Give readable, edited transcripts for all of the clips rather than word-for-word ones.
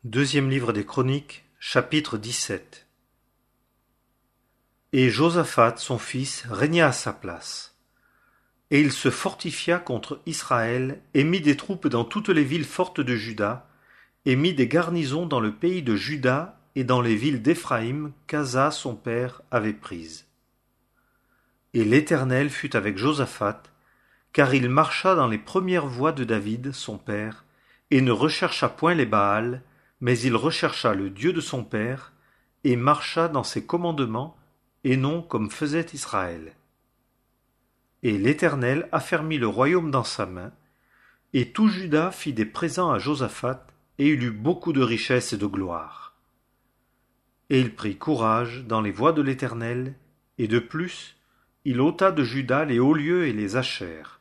Deuxième livre des Chroniques, chapitre 17. Et Josaphat, son fils, régna à sa place. Et il se fortifia contre Israël, et mit des troupes dans toutes les villes fortes de Juda, et mit des garnisons dans le pays de Juda et dans les villes d'Éphraïm qu'Asa son père avait prises. Et l'Éternel fut avec Josaphat, car il marcha dans les premières voies de David, son père, et ne rechercha point les Baals, mais il rechercha le Dieu de son père, et marcha dans ses commandements, et non comme faisait Israël. Et l'Éternel affermit le royaume dans sa main, et tout Juda fit des présents à Josaphat, et il eut beaucoup de richesses et de gloire. Et il prit courage dans les voies de l'Éternel, et de plus, il ôta de Juda les hauts lieux et les ashères.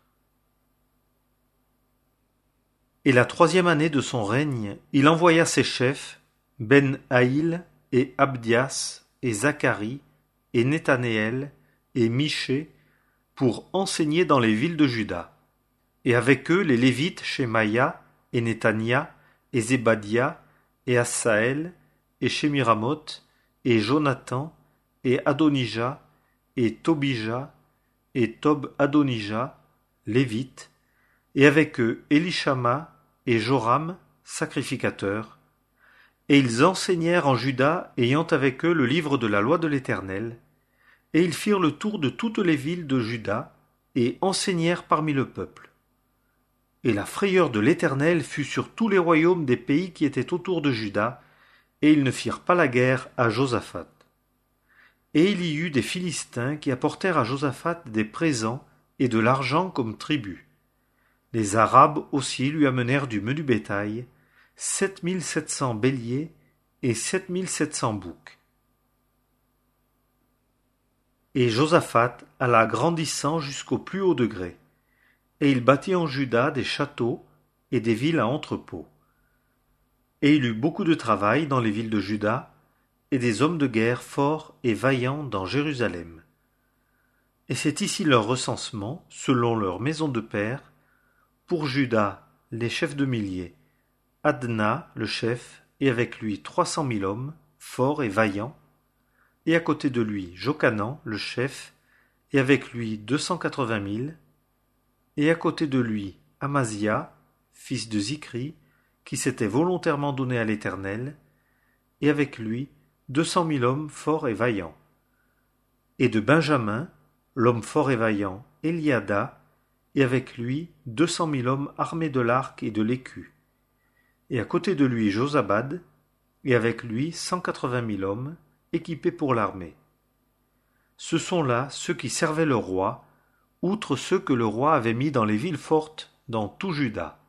Et la troisième année de son règne, il envoya ses chefs, Ben-Haïl, et Abdias, et Zacharie, et Nethanéel, et Michée, pour enseigner dans les villes de Juda. Et avec eux les Lévites Shemaïa, et Netania, et Zébadia, et Assaël, et Shemiramoth, et Jonathan, et Adonija, et Tobija, et Tob-Adonija, Lévites, et avec eux Élishama et Joram, sacrificateurs, et ils enseignèrent en Juda, ayant avec eux le livre de la loi de l'Éternel, et ils firent le tour de toutes les villes de Juda, et enseignèrent parmi le peuple. Et la frayeur de l'Éternel fut sur tous les royaumes des pays qui étaient autour de Juda, et ils ne firent pas la guerre à Josaphat. Et il y eut des Philistins qui apportèrent à Josaphat des présents et de l'argent comme tribut. Les Arabes aussi lui amenèrent du menu bétail, 7700 béliers et 7700 boucs. Et Josaphat alla grandissant jusqu'au plus haut degré, et il bâtit en Juda des châteaux et des villes à entrepôts. Et il eut beaucoup de travail dans les villes de Juda, et des hommes de guerre forts et vaillants dans Jérusalem. Et c'est ici leur recensement, selon leur maison de père. Pour Juda, les chefs de milliers, Adna, le chef, et avec lui 300 000 hommes, forts et vaillants, et à côté de lui Jochanan, le chef, et avec lui 280 000, et à côté de lui Amazia, fils de Zikri, qui s'était volontairement donné à l'Éternel, et avec lui 200 000 hommes forts et vaillants. Et de Benjamin, l'homme fort et vaillant, Eliada, et avec lui 200 000 hommes armés de l'arc et de l'écu. Et à côté de lui Josabad, et avec lui 180 000 hommes, équipés pour l'armée. Ce sont là ceux qui servaient le roi, outre ceux que le roi avait mis dans les villes fortes dans tout Juda.